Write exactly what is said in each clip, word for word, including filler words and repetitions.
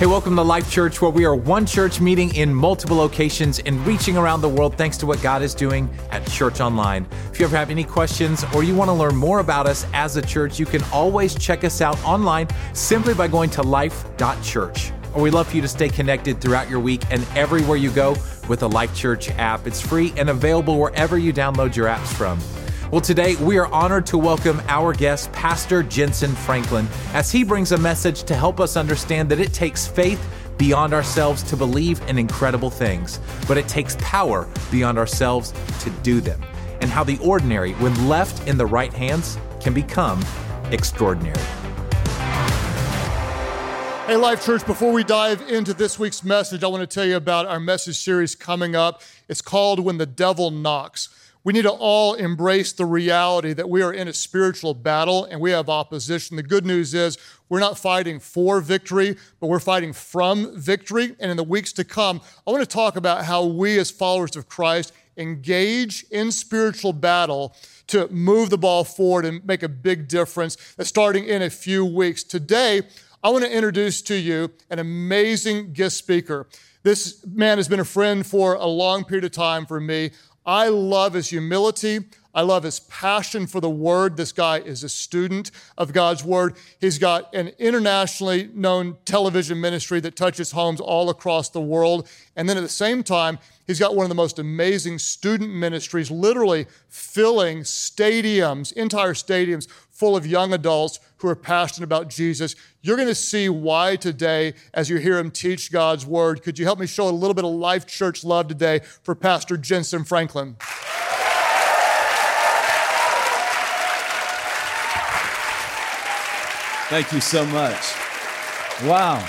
Hey, welcome to Life Church, where we are one church meeting in multiple locations and reaching around the world thanks to what God is doing at Church Online. If you ever have any questions or you want to learn more about us as a church, you can always check us out online simply by going to life dot church. Or we'd love for you to stay connected throughout your week and everywhere you go with the Life Church app. It's free and available wherever you download your apps from. Well, today we are honored to welcome our guest, Pastor Jentezen Franklin, as he brings a message to help us understand that it takes faith beyond ourselves to believe in incredible things, but it takes power beyond ourselves to do them, and how the ordinary, when left in the right hands, can become extraordinary. Hey, Life Church, before we dive into this week's message, I want to tell you about our message series coming up. It's called When the Devil Knocks. We need to all embrace the reality that we are in a spiritual battle and we have opposition. The good news is we're not fighting for victory, but we're fighting from victory. And in the weeks to come, I want to talk about how we as followers of Christ engage in spiritual battle to move the ball forward and make a big difference. That's starting in a few weeks. Today, I want to introduce to you an amazing guest speaker. This man has been a friend for a long period of time for me. I love his humility. I love his passion for the Word. This guy is a student of God's Word. He's got an internationally known television ministry that touches homes all across the world. And then at the same time, he's got one of the most amazing student ministries, literally filling stadiums, entire stadiums full of young adults who are passionate about Jesus. You're going to see why today as you hear him teach God's Word. Could you help me show a little bit of Life Church love today for Pastor Jentezen Franklin? Thank you so much. Wow.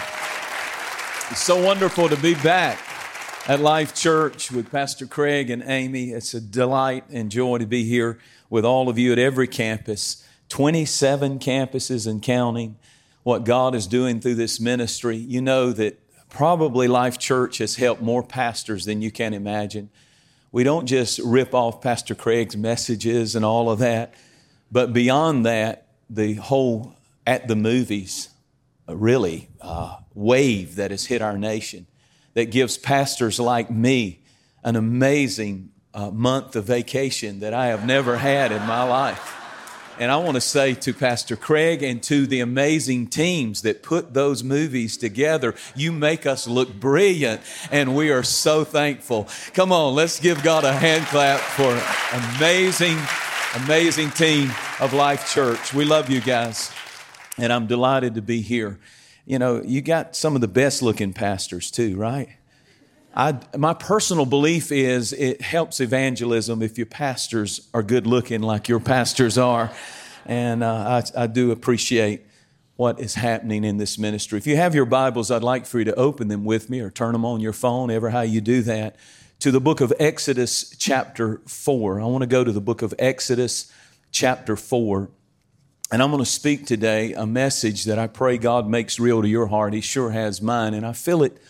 It's so wonderful to be back at Life Church with Pastor Craig and Amy. It's a delight and joy to be here with all of you at every campus, twenty-seven campuses and counting. What God is doing through this ministry. You know that probably Life Church has helped more pastors than you can imagine. We don't just rip off Pastor Craig's messages and all of that, but beyond that, the whole at the movies, really, uh, wave that has hit our nation that gives pastors like me an amazing uh, month of vacation that I have never had in my life. And I want to say to Pastor Craig and to the amazing teams that put those movies together, you make us look brilliant, and we are so thankful. Come on, let's give God a hand clap for an amazing, amazing team of Life Church. We love you guys. And I'm delighted to be here. You know, you got some of the best looking pastors too, right? I, my personal belief is it helps evangelism if your pastors are good looking like your pastors are. And uh, I, I do appreciate what is happening in this ministry. If you have your Bibles, I'd like for you to open them with me or turn them on your phone, ever how you do that, to the book of Exodus chapter four. I want to go to the book of Exodus chapter four. And I'm going to speak today a message that I pray God makes real to your heart. He sure has mine. And I feel it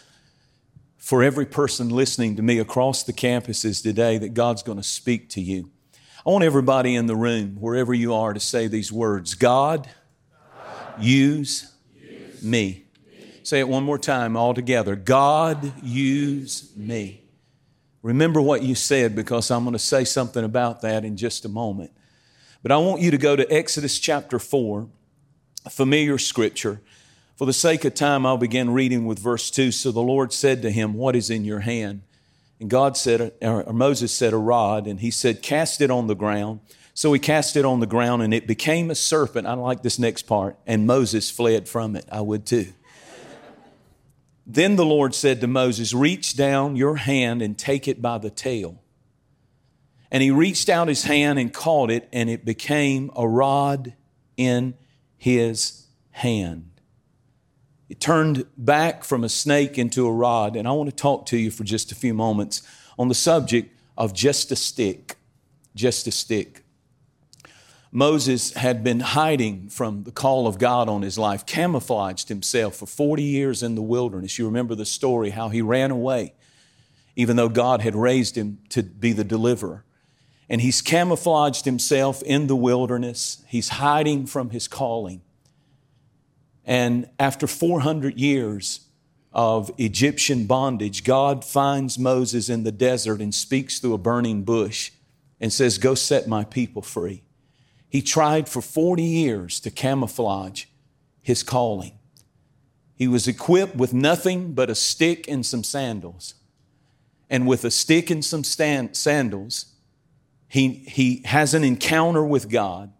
for every person listening to me across the campuses today that God's going to speak to you. I want everybody in the room, wherever you are, to say these words. God, God use, use me. me. Say it one more time all together. God, use me. Remember what you said, because I'm going to say something about that in just a moment. But I want you to go to Exodus chapter four, a familiar scripture. For the sake of time, I'll begin reading with verse two. So the Lord said to him, "What is in your hand?" And God said, or Moses said, "A rod." And he said, "Cast it on the ground." So he cast it on the ground, and it became a serpent. I like this next part. And Moses fled from it. I would too. Then the Lord said to Moses, "Reach down your hand and take it by the tail." And he reached out his hand and caught it, and it became a rod in his hand. It turned back from a snake into a rod. And I want to talk to you for just a few moments on the subject of just a stick. Just a stick. Moses had been hiding from the call of God on his life, camouflaged himself for forty years in the wilderness. You remember the story, how he ran away, even though God had raised him to be the deliverer. And he's camouflaged himself in the wilderness. He's hiding from his calling. And after four hundred years, of Egyptian bondage, God finds Moses in the desert and speaks through a burning bush and says, go set my people free. He tried for forty years to camouflage his calling. He was equipped with nothing but a stick and some sandals. And with a stick and some stand, sandals, he, he has an encounter with God.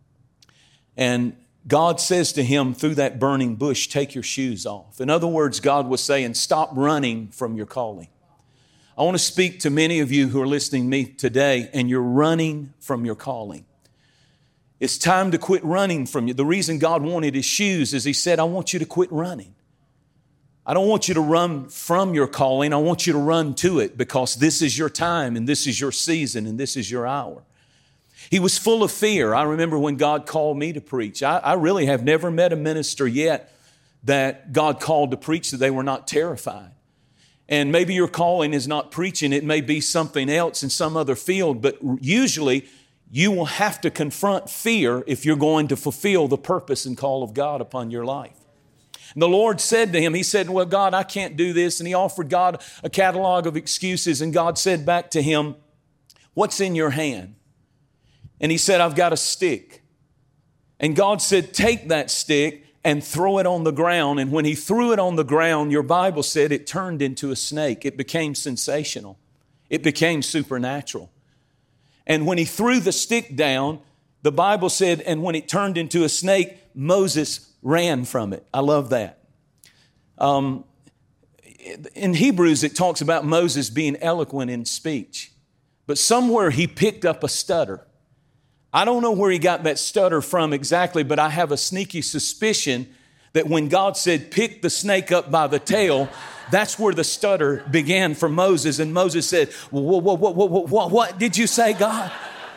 And God says to him through that burning bush, take your shoes off. In other words, God was saying, stop running from your calling. I want to speak to many of you who are listening to me today and you're running from your calling. It's time to quit running from you. The reason God wanted his shoes is he said, I want you to quit running. I don't want you to run from your calling. I want you to run to it because this is your time and this is your season and this is your hour. He was full of fear. I remember when God called me to preach. I, I really have never met a minister yet that God called to preach that they were not terrified. And maybe your calling is not preaching. It may be something else in some other field, but usually you will have to confront fear if you're going to fulfill the purpose and call of God upon your life. And the Lord said to him, he said, well, God, I can't do this. And he offered God a catalog of excuses. And God said back to him, what's in your hand? And he said, I've got a stick. And God said, take that stick and throw it on the ground. And when he threw it on the ground, your Bible said it turned into a snake. It became sensational. It became supernatural. And when he threw the stick down, the Bible said, and when it turned into a snake, Moses ran from it. I love that. Um, in Hebrews, it talks about Moses being eloquent in speech. But somewhere he picked up a stutter. I don't know where he got that stutter from exactly, but I have a sneaky suspicion that when God said, pick the snake up by the tail, that's where the stutter began for Moses. And Moses said, what, what, what, what, what, what did you say, God?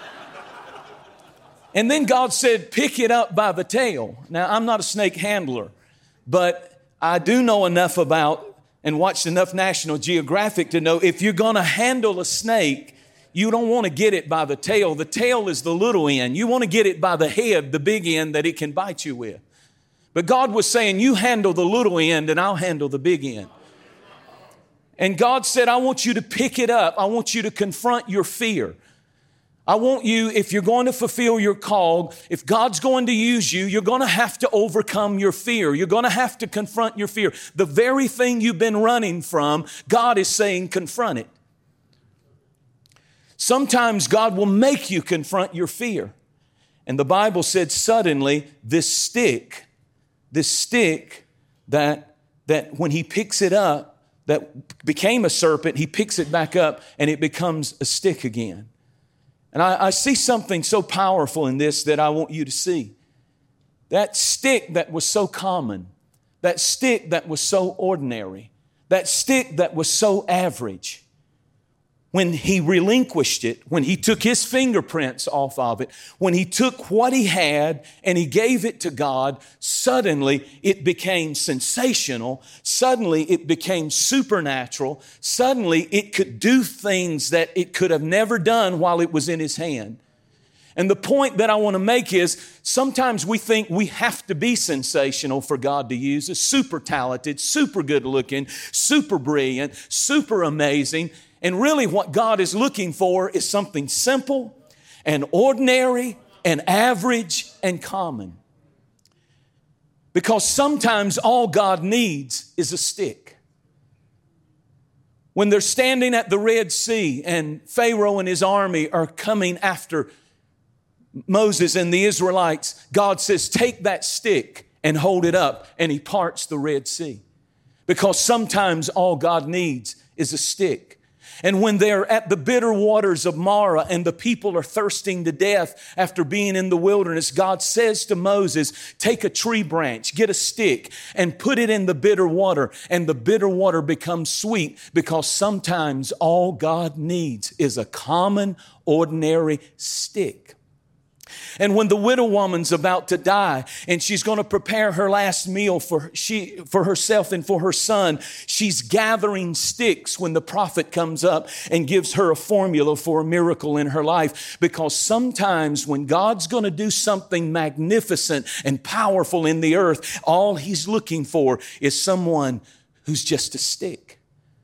And then God said, pick it up by the tail. Now, I'm not a snake handler, but I do know enough about and watched enough National Geographic to know if you're going to handle a snake, you don't want to get it by the tail. The tail is the little end. You want to get it by the head, the big end that it can bite you with. But God was saying, you handle the little end and I'll handle the big end. And God said, I want you to pick it up. I want you to confront your fear. I want you, if you're going to fulfill your call, if God's going to use you, you're going to have to overcome your fear. You're going to have to confront your fear. The very thing you've been running from, God is saying, confront it. Sometimes God will make you confront your fear. And the Bible said suddenly this stick, this stick that, that when he picks it up, that became a serpent, he picks it back up and it becomes a stick again. And I, I see something so powerful in this that I want you to see. That stick that was so common, that stick that was so ordinary, that stick that was so average, when he relinquished it, when he took his fingerprints off of it, when he took what he had and he gave it to God, suddenly it became sensational. Suddenly it became supernatural. Suddenly it could do things that it could have never done while it was in his hand. And the point that I want to make is sometimes we think we have to be sensational for God to use us, super talented, super good looking, super brilliant, super amazing. And really what God is looking for is something simple and ordinary and average and common. Because sometimes all God needs is a stick. When they're standing at the Red Sea and Pharaoh and his army are coming after Moses and the Israelites, God says, take that stick and hold it up, and he parts the Red Sea. Because sometimes all God needs is a stick. And when they're at the bitter waters of Marah and the people are thirsting to death after being in the wilderness, God says to Moses, take a tree branch, get a stick and put it in the bitter water, and the bitter water becomes sweet, because sometimes all God needs is a common, ordinary stick. And when the widow woman's about to die and she's going to prepare her last meal for she for herself and for her son, she's gathering sticks when the prophet comes up and gives her a formula for a miracle in her life. Because sometimes when God's going to do something magnificent and powerful in the earth, all he's looking for is someone who's just a stick.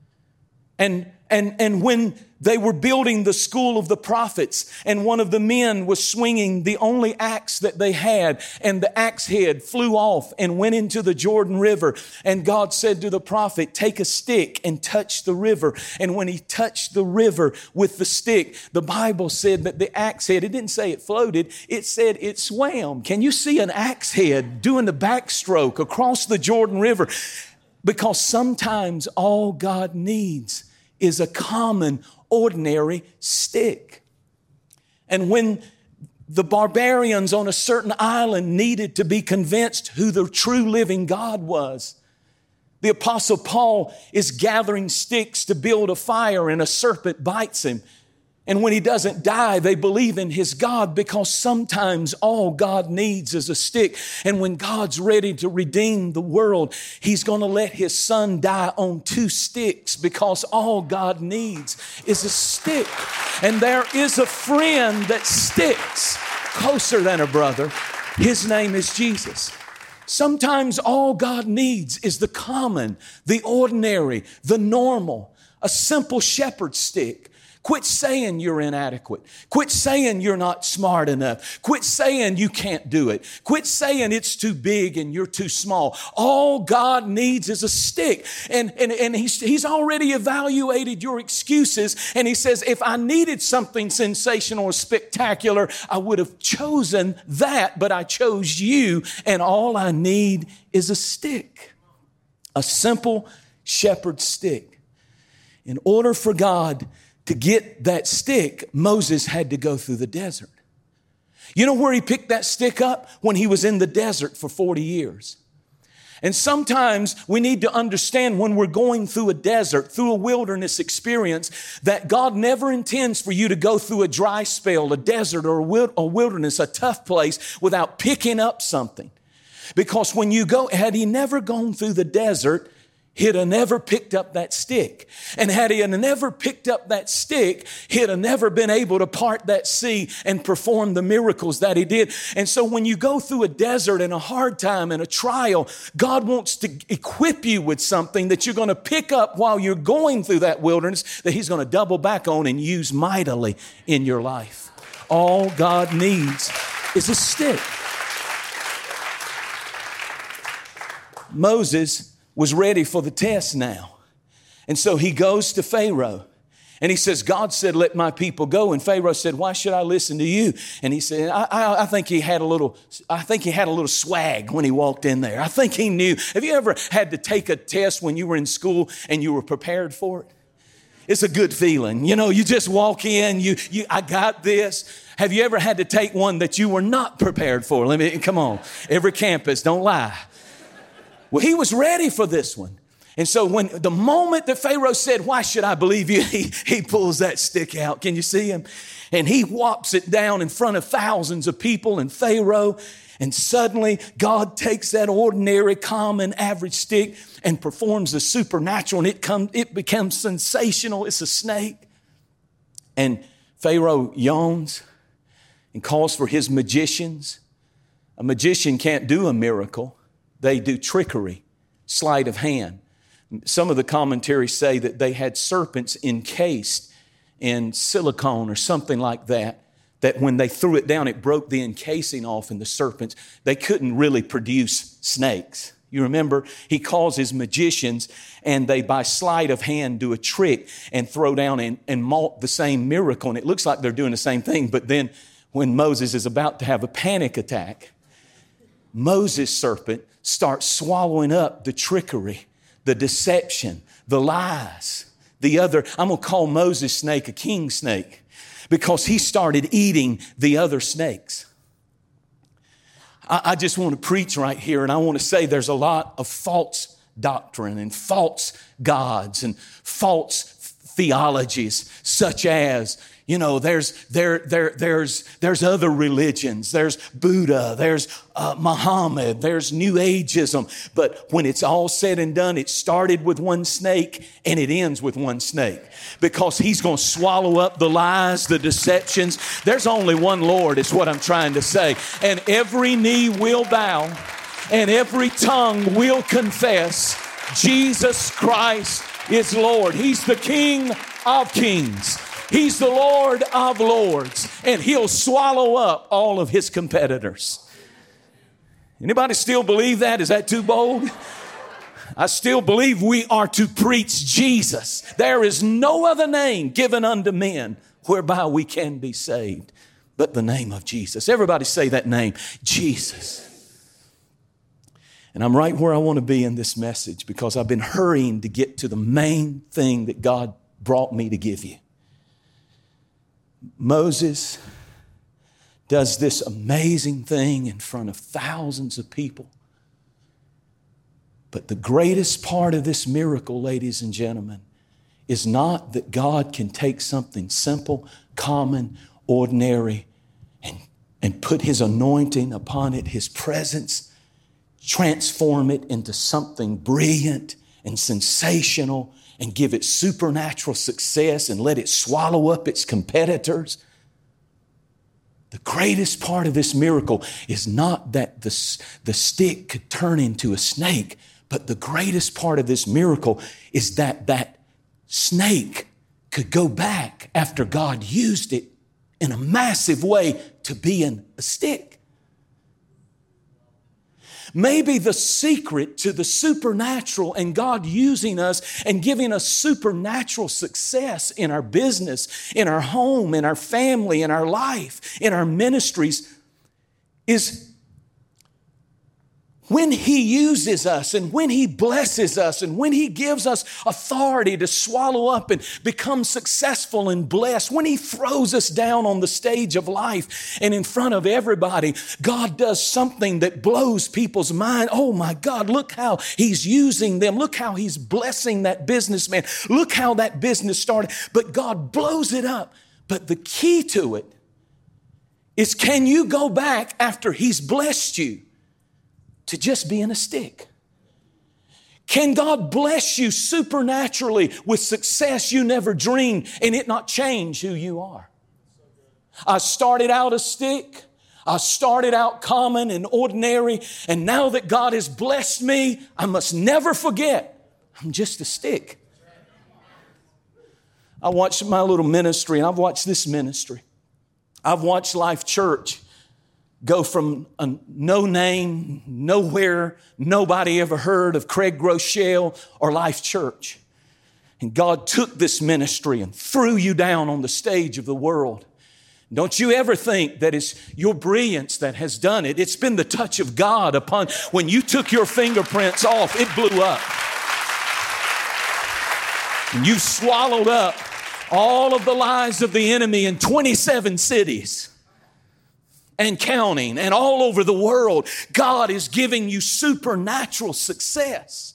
And, and, and when they were building the school of the prophets, and one of the men was swinging the only axe that they had, and the axe head flew off and went into the Jordan River. And God said to the prophet, take a stick and touch the river. And when he touched the river with the stick, the Bible said that the axe head, it didn't say it floated, it said it swam. Can you see an axe head doing the backstroke across the Jordan River? Because sometimes all God needs is a common, ordinary stick. And when the barbarians on a certain island needed to be convinced who the true living God was, the Apostle Paul is gathering sticks to build a fire, and a serpent bites him. And when he doesn't die, they believe in his God, because sometimes all God needs is a stick. And when God's ready to redeem the world, he's going to let his son die on two sticks, because all God needs is a stick. And there is a friend that sticks closer than a brother. His name is Jesus. Sometimes all God needs is the common, the ordinary, the normal, a simple shepherd stick. Quit saying you're inadequate. Quit saying you're not smart enough. Quit saying you can't do it. Quit saying it's too big and you're too small. All God needs is a stick. And, and, and he's, he's already evaluated your excuses. And he says, if I needed something sensational or spectacular, I would have chosen that, but I chose you. And all I need is a stick. A simple shepherd stick. In order for God to get that stick, Moses had to go through the desert. You know where he picked that stick up? When he was in the desert for forty years. And sometimes we need to understand, when we're going through a desert, through a wilderness experience, that God never intends for you to go through a dry spell, a desert or a wilderness, a tough place, without picking up something. Because when you go, had he never gone through the desert, he'd have never picked up that stick. And had he never picked up that stick, he'd have never been able to part that sea and perform the miracles that he did. And so when you go through a desert and a hard time and a trial, God wants to equip you with something that you're going to pick up while you're going through that wilderness, that he's going to double back on and use mightily in your life. All God needs is a stick. Moses was ready for the test now. And so he goes to Pharaoh and he says, God said, let my people go. And Pharaoh said, why should I listen to you? And he said, I, I, I think he had a little, I think he had a little swag when he walked in there. I think he knew. Have you ever had to take a test when you were in school and you were prepared for it? It's a good feeling. You know, you just walk in, you, you, I got this. Have you ever had to take one that you were not prepared for? Let me, come on. Every campus, don't lie. Well, he was ready for this one. And so when the moment that Pharaoh said, why should I believe you? He, he pulls that stick out. Can you see him? And he whops it down in front of thousands of people and Pharaoh. And suddenly God takes that ordinary, common, average stick and performs the supernatural. And it comes, it becomes sensational. It's a snake. And Pharaoh yawns and calls for his magicians. A magician can't do a miracle. They do trickery, sleight of hand. Some of the commentaries say that they had serpents encased in silicone or something like that, that when they threw it down, it broke the encasing off in the serpents. They couldn't really produce snakes. You remember, he calls his magicians and they, by sleight of hand, do a trick and throw down and, and malt the same miracle. And it looks like they're doing the same thing. But then when Moses is about to have a panic attack, Moses' serpent starts swallowing up the trickery, the deception, the lies. The other, I'm going to call Moses' snake a king snake because he started eating the other snakes. I, I just want to preach right here, and I want to say there's a lot of false doctrine and false gods and false theologies, such as, you know, there's there there there's there's other religions. There's Buddha. There's uh, Muhammad. There's New Ageism. But when it's all said and done, it started with one snake and it ends with one snake, because he's going to swallow up the lies, the deceptions. There's only one Lord, is what I'm trying to say, and every knee will bow, and every tongue will confess Jesus Christ is Lord. He's the King of kings. He's the Lord of lords. And He'll swallow up all of His competitors. Anybody still believe that? Is that too bold? I still believe we are to preach Jesus. There is no other name given unto men whereby we can be saved but the name of Jesus. Everybody say that name, Jesus. And I'm right where I want to be in this message because I've been hurrying to get to the main thing that God brought me to give you. Moses does this amazing thing in front of thousands of people. But the greatest part of this miracle, ladies and gentlemen, is not that God can take something simple, common, ordinary, and, and put His anointing upon it, His presence, transform it into something brilliant and sensational and give it supernatural success and let it swallow up its competitors. The greatest part of this miracle is not that the, the stick could turn into a snake, but the greatest part of this miracle is that that snake could go back after God used it in a massive way to being a stick. Maybe the secret to the supernatural and God using us and giving us supernatural success in our business, in our home, in our family, in our life, in our ministries is when He uses us and when He blesses us and when He gives us authority to swallow up and become successful and blessed, when He throws us down on the stage of life and in front of everybody, God does something that blows people's mind. Oh my God, look how He's using them. Look how He's blessing that businessman. Look how that business started. But God blows it up. But the key to it is, can you go back after He's blessed you to just being a stick? Can God bless you supernaturally with success you never dreamed and it not change who you are? I started out a stick. I started out common and ordinary. And now that God has blessed me, I must never forget I'm just a stick. I watched my little ministry and I've watched this ministry. I've watched Life Church go from a no name, nowhere, nobody ever heard of Craig Groeschel or Life Church. And God took this ministry and threw you down on the stage of the world. Don't you ever think that it's your brilliance that has done it. It's been the touch of God upon, when you took your fingerprints off, it blew up. And you swallowed up all of the lies of the enemy in twenty-seven cities. And counting, and all over the world, God is giving you supernatural success.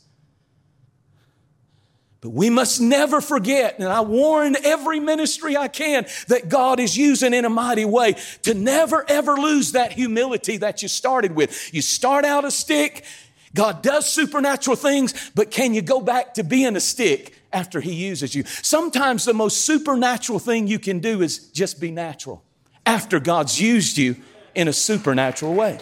But we must never forget, and I warn every ministry I can that God is using in a mighty way, to never ever lose that humility that you started with. You start out a stick, God does supernatural things, but can you go back to being a stick after He uses you? Sometimes the most supernatural thing you can do is just be natural after God's used you in a supernatural way.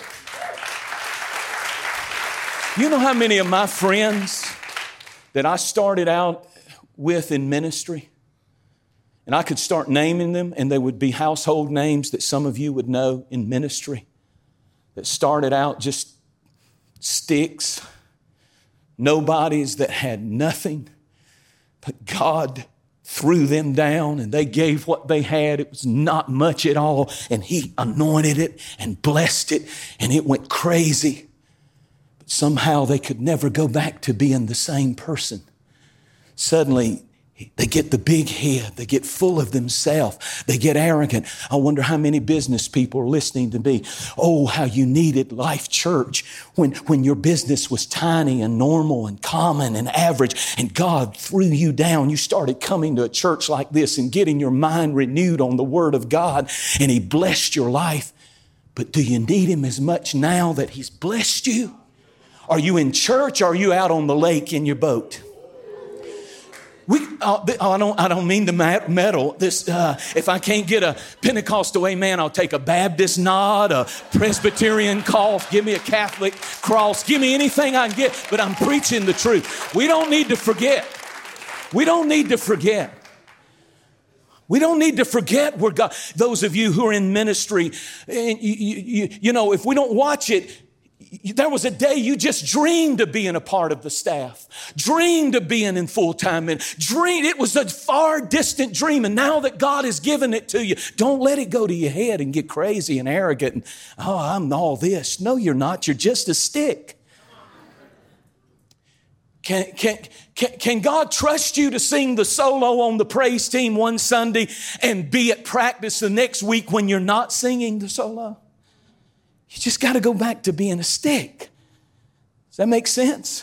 You know how many of my friends that I started out with in ministry, and I could start naming them, and they would be household names that some of you would know in ministry, that started out just sticks, nobodies that had nothing, but God threw them down and they gave what they had. It was not much at all. And He anointed it and blessed it and it went crazy. But somehow they could never go back to being the same person. Suddenly they get the big head. They get full of themselves. They get arrogant. I wonder how many business people are listening to me. Oh, how you needed Life Church when, when your business was tiny and normal and common and average, and God threw you down. You started coming to a church like this and getting your mind renewed on the Word of God, and He blessed your life. But do you need Him as much now that He's blessed you? Are you in church or are you out on the lake in your boat? We, uh, I don't. I don't mean to meddle. This, uh, if I can't get a Pentecostal amen, I'll take a Baptist nod, a Presbyterian cough. Give me a Catholic cross. Give me anything I can get. But I'm preaching the truth. We don't need to forget. We don't need to forget. We don't need to forget where God. Those of you who are in ministry, and you, you, you know, if we don't watch it. There was a day you just dreamed of being a part of the staff, dreamed of being in full-time, and dreamed it was a far distant dream. And now that God has given it to you, don't let it go to your head and get crazy and arrogant. And, oh, I'm all this. No, you're not. You're just a stick. Can, can, can, can God trust you to sing the solo on the praise team one Sunday and be at practice the next week when you're not singing the solo? You just got to go back to being a stick. Does that make sense?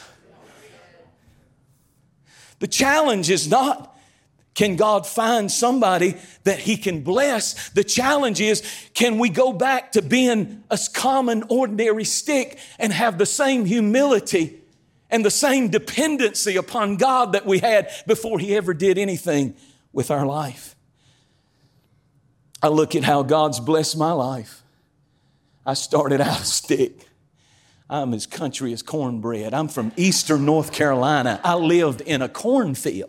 The challenge is not, can God find somebody that He can bless? The challenge is, can we go back to being a common, ordinary stick and have the same humility and the same dependency upon God that we had before He ever did anything with our life? I look at how God's blessed my life. I started out a stick. I'm as country as cornbread. I'm from eastern North Carolina. I lived in a cornfield.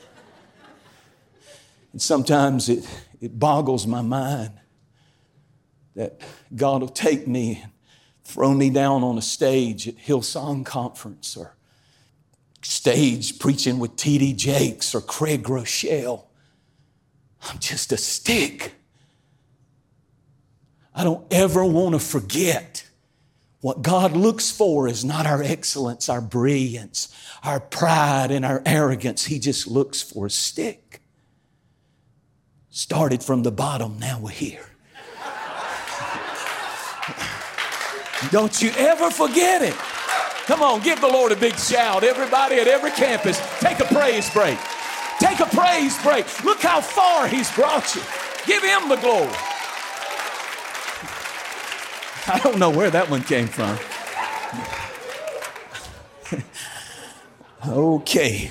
And sometimes it, it boggles my mind that God will take me and throw me down on a stage at Hillsong Conference or stage preaching with T D Jakes or Craig Rochelle. I'm just a stick. I don't ever want to forget what God looks for is not our excellence, our brilliance, our pride, and our arrogance. He just looks for a stick. Started from the bottom, now we're here. Don't you ever forget it. Come on, give the Lord a big shout. Everybody at every campus, take a praise break. Take a praise break. Look how far He's brought you. Give Him the glory. I don't know where that one came from. Okay.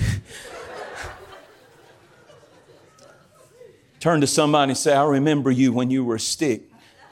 Turn to somebody and say, I remember you when you were a stick.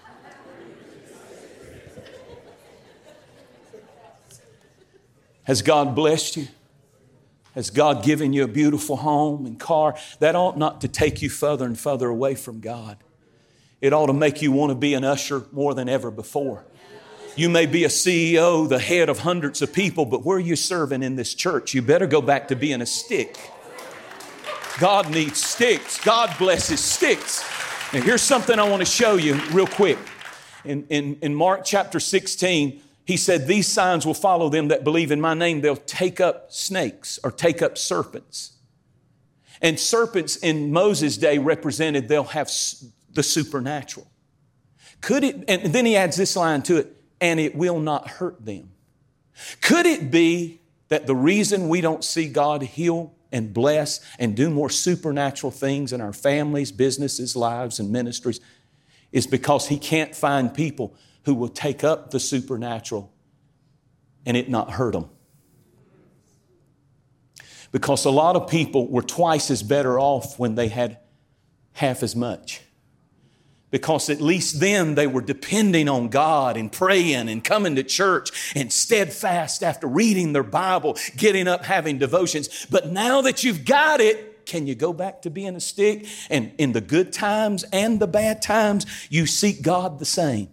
Has God blessed you? Has God given you a beautiful home and car? That ought not to take you further and further away from God. It ought to make you want to be an usher more than ever before. You may be a C E O, the head of hundreds of people, but where are you serving in this church? You better go back to being a stick. God needs sticks. God blesses sticks. Now here's something I want to show you real quick. In, in, in Mark chapter sixteen, He said, these signs will follow them that believe in my name. They'll take up snakes or take up serpents. And serpents in Moses' day represented they'll have the supernatural. Could it, and then he adds this line to it, and it will not hurt them. Could it be that the reason we don't see God heal and bless and do more supernatural things in our families, businesses, lives, and ministries is because He can't find people who will take up the supernatural and it not hurt them? Because a lot of people were twice as better off when they had half as much. Because at least then they were depending on God and praying and coming to church and steadfast after reading their Bible, getting up, having devotions. But now that you've got it, can you go back to being a stick? And in the good times and the bad times, you seek God the same.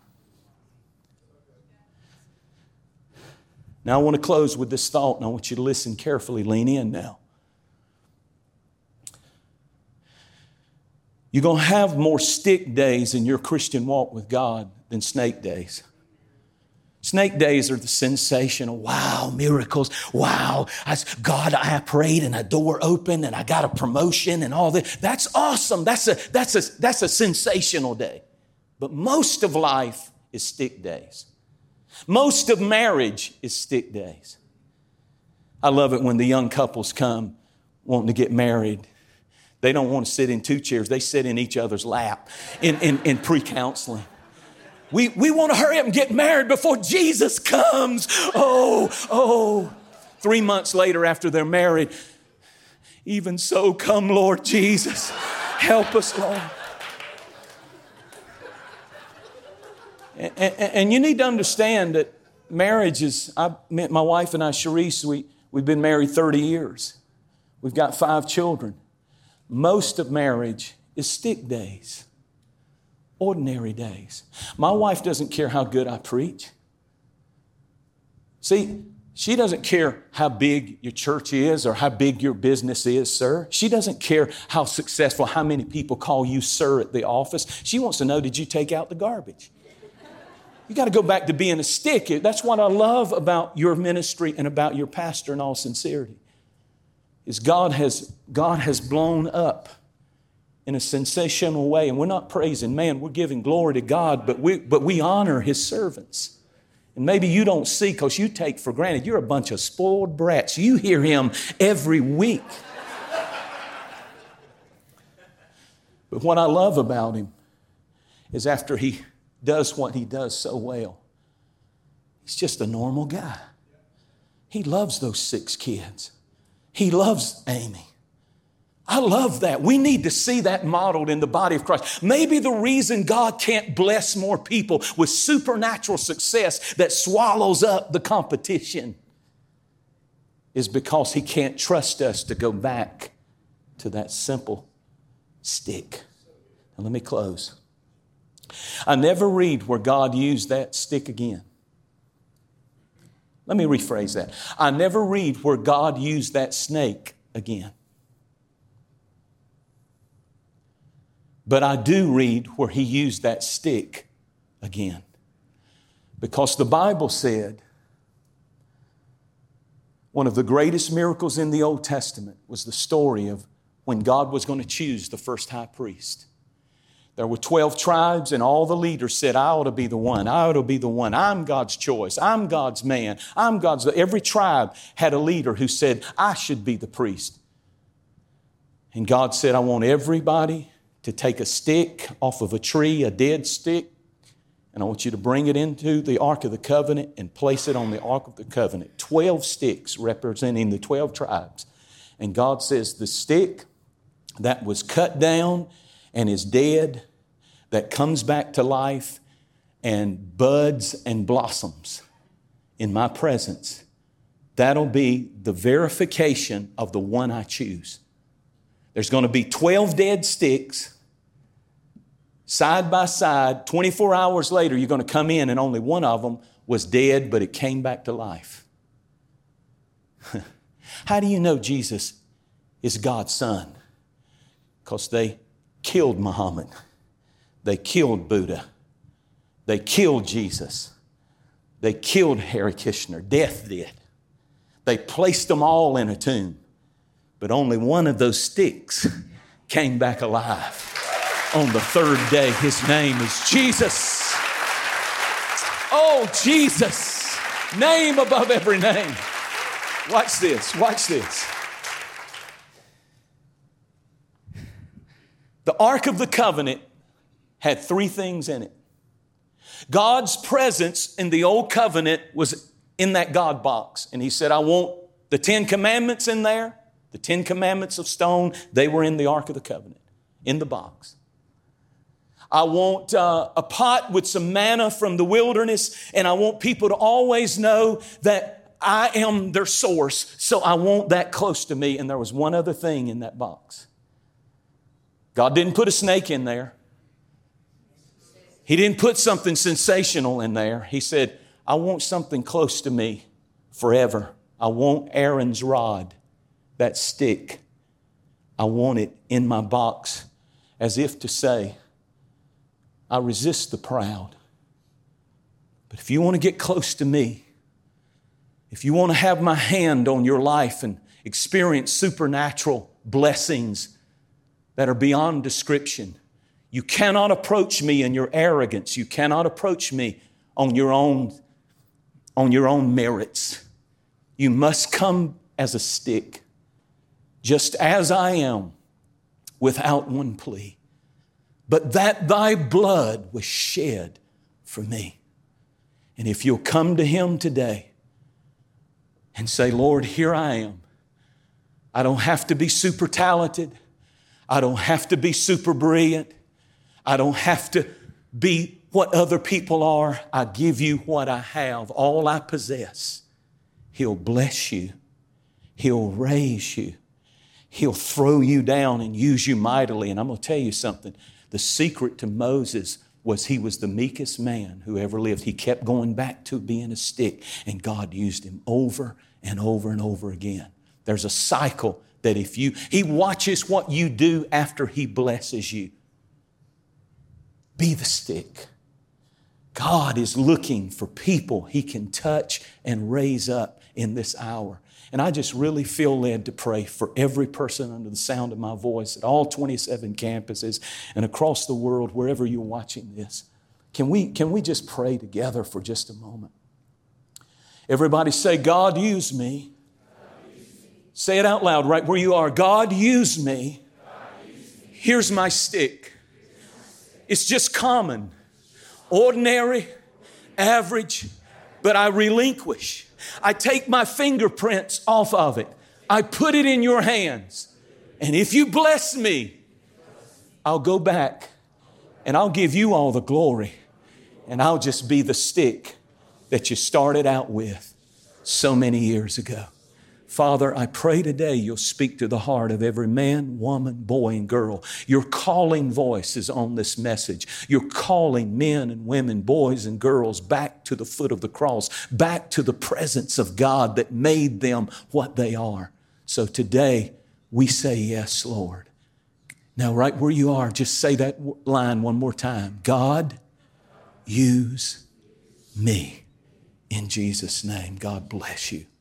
Now I want to close with this thought, and I want you to listen carefully. Lean in now. You're going to have more stick days in your Christian walk with God than snake days. Snake days are the sensational, wow, miracles. Wow, I, God, I prayed and a door opened and I got a promotion and all that. That's awesome. That's a, that's a, that's a sensational day. But most of life is stick days. Most of marriage is stick days. I love it when the young couples come wanting to get married. They don't want to sit in two chairs. They sit in each other's lap in, in, in pre-counseling. We, we want to hurry up and get married before Jesus comes. Oh, oh. Three months later after they're married, Even so, come, Lord Jesus. Help us, Lord. And, and, and you need to understand that marriage is, I met my wife and I, Sharice, we, we've been married thirty years. We've got five children. Most of marriage is stick days, ordinary days. My wife doesn't care how good I preach. See, she doesn't care how big your church is or how big your business is, sir. She doesn't care how successful, how many people call you sir at the office. She wants to know, did you take out the garbage? You got to go back to being a stick. That's what I love about your ministry and about your pastor in all sincerity, is God has, God has blown up in a sensational way. And we're not praising man, we're giving glory to God, but we, but we honor His servants. And maybe you don't see because you take for granted. You're a bunch of spoiled brats. You hear him every week. But what I love about him is after he does what he does so well, he's just a normal guy. He loves those six kids. He loves Amy. I love that. We need to see that modeled in the body of Christ. Maybe the reason God can't bless more people with supernatural success that swallows up the competition is because He can't trust us to go back to that simple stick. Now let me close. I never read where God used that stick again. Let me rephrase that. I never read where God used that snake again. But I do read where He used that stick again. Because the Bible said one of the greatest miracles in the Old Testament was the story of when God was going to choose the first high priest. There were twelve tribes and all the leaders said, I ought to be the one. I ought to be the one. I'm God's choice. I'm God's man. I'm God's... Every tribe had a leader who said, I should be the priest. And God said, I want everybody to take a stick off of a tree, a dead stick, and I want you to bring it into the Ark of the Covenant and place it on the Ark of the Covenant. Twelve sticks representing the twelve tribes. And God says the stick that was cut down and is dead, that comes back to life and buds and blossoms in my presence, that'll be the verification of the one I choose. There's going to be twelve dead sticks side by side. twenty-four hours later, you're going to come in and only one of them was dead, but it came back to life. How do you know Jesus is God's son? Because they killed Muhammad. They killed Buddha. They killed Jesus. They killed Harry Kishner. Death did. They placed them all in a tomb. But only one of those sticks came back alive on the third day. His name is Jesus. Oh, Jesus. Name above every name. Watch this. Watch this. The Ark of the Covenant had three things in it. God's presence in the Old Covenant was in that God box. And He said, I want the Ten Commandments in there. The Ten Commandments of stone, they were in the Ark of the Covenant, in the box. I want uh, a pot with some manna from the wilderness, and I want people to always know that I am their source, so I want that close to me. And there was one other thing in that box. God didn't put a snake in there. He didn't put something sensational in there. He said, I want something close to me forever. I want Aaron's rod. That stick, I want it in my box as if to say, I resist the proud. But if you want to get close to me, if you want to have my hand on your life and experience supernatural blessings that are beyond description, you cannot approach me in your arrogance. You cannot approach me on your own, on your own merits. You must come as a stick. Just as I am, without one plea. But that thy blood was shed for me. And if you'll come to Him today and say, Lord, here I am. I don't have to be super talented. I don't have to be super brilliant. I don't have to be what other people are. I give you what I have, all I possess. He'll bless you. He'll raise you. He'll throw you down and use you mightily. And I'm going to tell you something. The secret to Moses was he was the meekest man who ever lived. He kept going back to being a stick, and God used him over and over and over again. There's a cycle that if you, He watches what you do after He blesses you. Be the stick. God is looking for people He can touch and raise up in this hour. And I just really feel led to pray for every person under the sound of my voice at all twenty-seven campuses and across the world, wherever you're watching this. Can we, can we just pray together for just a moment? Everybody say, God, use me. God, use me. Say it out loud right where you are. God, use me. God, use me. Here's my stick. It's just common, ordinary, average, but I relinquish. I take my fingerprints off of it. I put it in your hands. And if you bless me, I'll go back and I'll give you all the glory. And I'll just be the stick that you started out with so many years ago. Father, I pray today you'll speak to the heart of every man, woman, boy, and girl. Your calling voice is on this message. You're calling men and women, boys and girls back to the foot of the cross, back to the presence of God that made them what they are. So today we say, yes, Lord. Now, right where you are, just say that line one more time. God, use me. In Jesus' name, God bless you.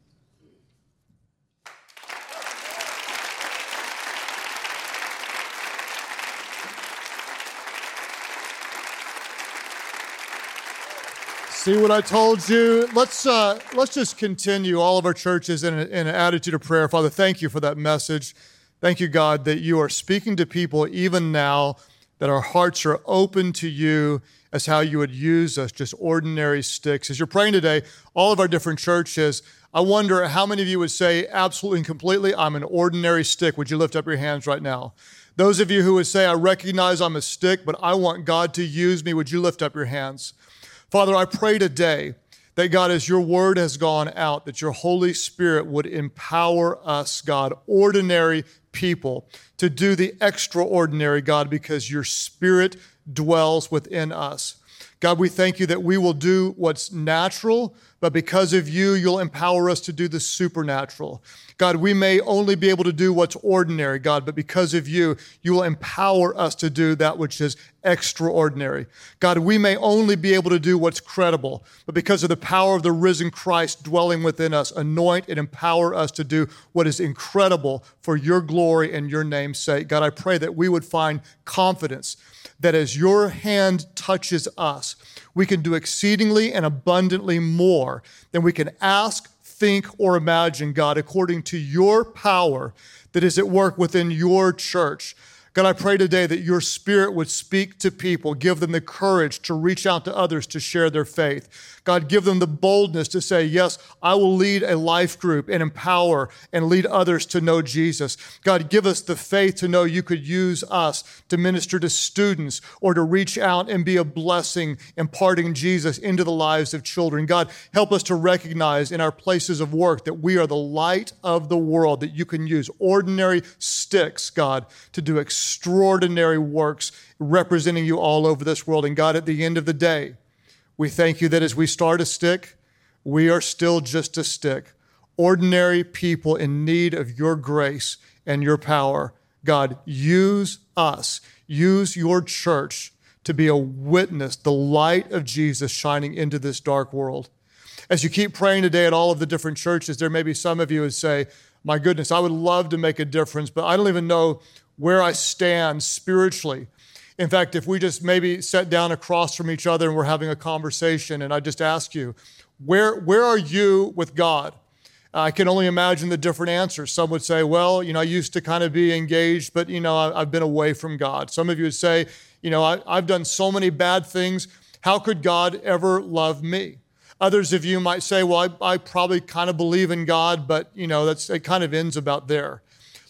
See what I told you? Let's uh, let's just continue all of our churches in, a, in an attitude of prayer. Father, thank you for that message. Thank you, God, that you are speaking to people even now, that our hearts are open to you as how you would use us, just ordinary sticks. As you're praying today, all of our different churches, I wonder how many of you would say absolutely and completely, I'm an ordinary stick. Would you lift up your hands right now? Those of you who would say, I recognize I'm a stick, but I want God to use me, would you lift up your hands? Father, I pray today that, God, as your word has gone out, that your Holy Spirit would empower us, God, ordinary people, to do the extraordinary, God, because your Spirit dwells within us. God, we thank you that we will do what's natural, but because of you, you'll empower us to do the supernatural. God, we may only be able to do what's ordinary, God, but because of you, you will empower us to do that which is extraordinary. God, we may only be able to do what's credible, but because of the power of the risen Christ dwelling within us, anoint and empower us to do what is incredible for your glory and your name's sake. God, I pray that we would find confidence that as your hand touches us, we can do exceedingly and abundantly more than we can ask, think, or imagine, God, according to your power that is at work within your church. God, I pray today that your Spirit would speak to people, give them the courage to reach out to others to share their faith. God, give them the boldness to say, yes, I will lead a life group and empower and lead others to know Jesus. God, give us the faith to know you could use us to minister to students or to reach out and be a blessing, imparting Jesus into the lives of children. God, help us to recognize in our places of work that we are the light of the world, that you can use ordinary sticks, God, to do extraordinary works representing you all over this world. And God, at the end of the day, we thank you that as we start a stick, we are still just a stick. Ordinary people in need of your grace and your power. God, use us. Use your church to be a witness, the light of Jesus shining into this dark world. As you keep praying today at all of the different churches, there may be some of you who say, my goodness, I would love to make a difference, but I don't even know where I stand spiritually. In fact, if we just maybe sat down across from each other and we're having a conversation and I just ask you, where, where are you with God? I can only imagine the different answers. Some would say, well, you know, I used to kind of be engaged, but, you know, I, I've been away from God. Some of you would say, you know, I, I've done so many bad things. How could God ever love me? Others of you might say, well, I, I probably kind of believe in God, but, you know, that's it kind of ends about there.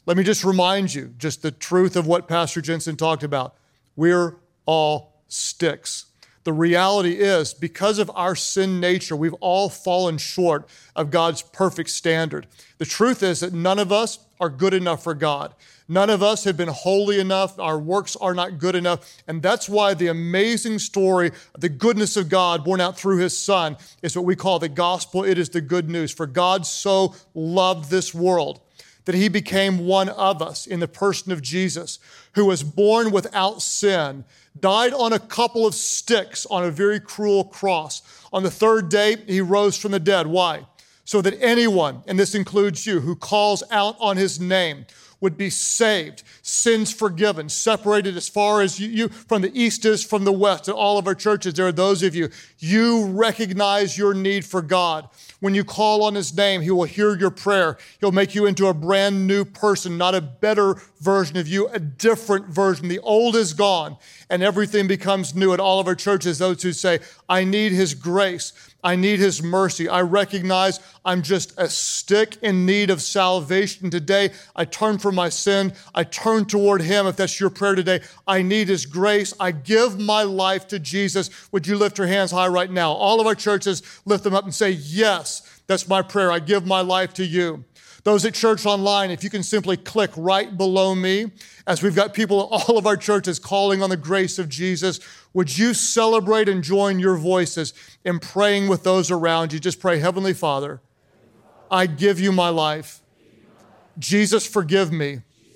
Let me just remind you, just the truth of what Pastor Jensen talked about. We're all sticks. The reality is, because of our sin nature, we've all fallen short of God's perfect standard. The truth is that none of us are good enough for God. None of us have been holy enough. Our works are not good enough. And that's why the amazing story of the goodness of God born out through his Son is what we call the gospel. It is the good news. For God so loved this world that he became one of us in the person of Jesus, who was born without sin, died on a couple of sticks on a very cruel cross. On the third day, he rose from the dead. Why? So that anyone, and this includes you, who calls out on his name would be saved, sins forgiven, separated as far as you, you from the east is from the west. At all of our churches, there are those of you, you recognize your need for God. When you call on his name, he will hear your prayer. He'll make you into a brand new person, not a better version of you, a different version. The old is gone and everything becomes new. At all of our churches, those who say, I need his grace. I need his mercy. I recognize I'm just a stick in need of salvation today. I turn from my sin. I turn toward him. If that's your prayer today, I need his grace. I give my life to Jesus. Would you lift your hands high right now? All of our churches, lift them up and say, yes, that's my prayer. I give my life to you. Those at Church Online, if you can simply click right below me, as we've got people at all of our churches calling on the grace of Jesus, would you celebrate and join your voices in praying with those around you? Just pray, Heavenly Father, I give you my life. Jesus, forgive me.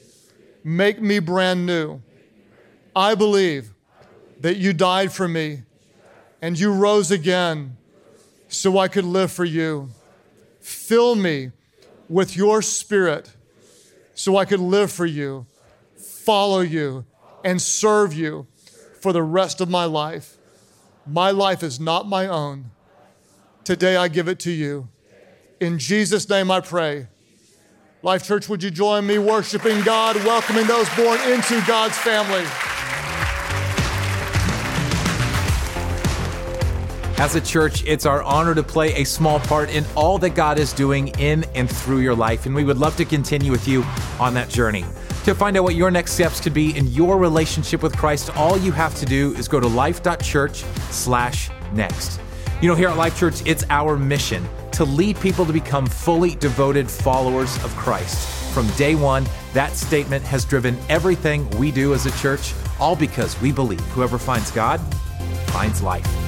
Make me brand new. I believe that you died for me and you rose again so I could live for you. Fill me with your Spirit so I could live for you, follow you, and serve you for the rest of my life. My life is not my own. Today I give it to you. In Jesus' name I pray. Life Church, would you join me worshiping God, welcoming those born into God's family? As a church, it's our honor to play a small part in all that God is doing in and through your life, and we would love to continue with you on that journey. To find out what your next steps could be in your relationship with Christ, all you have to do is go to life.church slash next. You know, here at Life Church, it's our mission to lead people to become fully devoted followers of Christ. From day one, that statement has driven everything we do as a church, all because we believe whoever finds God finds life.